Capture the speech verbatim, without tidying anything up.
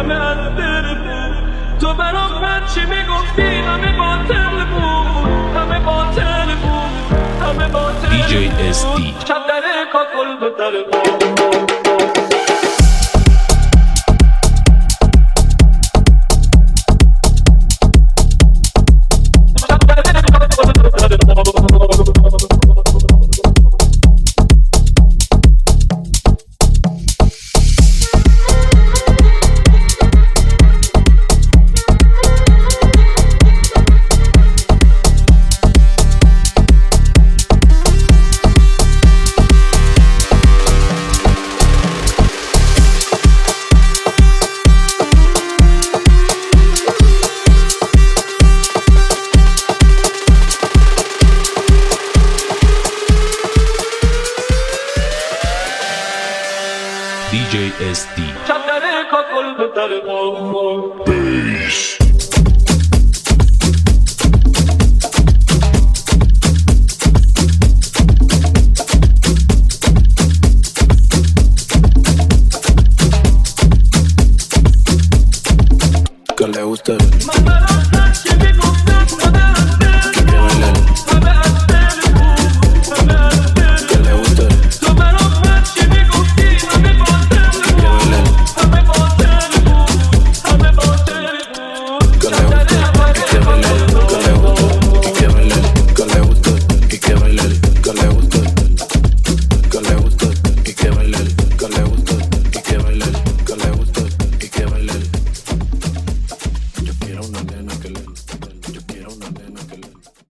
معطر بود. تو برام هرچی میگفتی همه باطل بود، همه باطل بود، همه باطل بود. دی جی اس دی شب دره کاکل به در بود. دی جی اس دی شب دره کاکل به در بود. بیس que le guste. من برام هرچی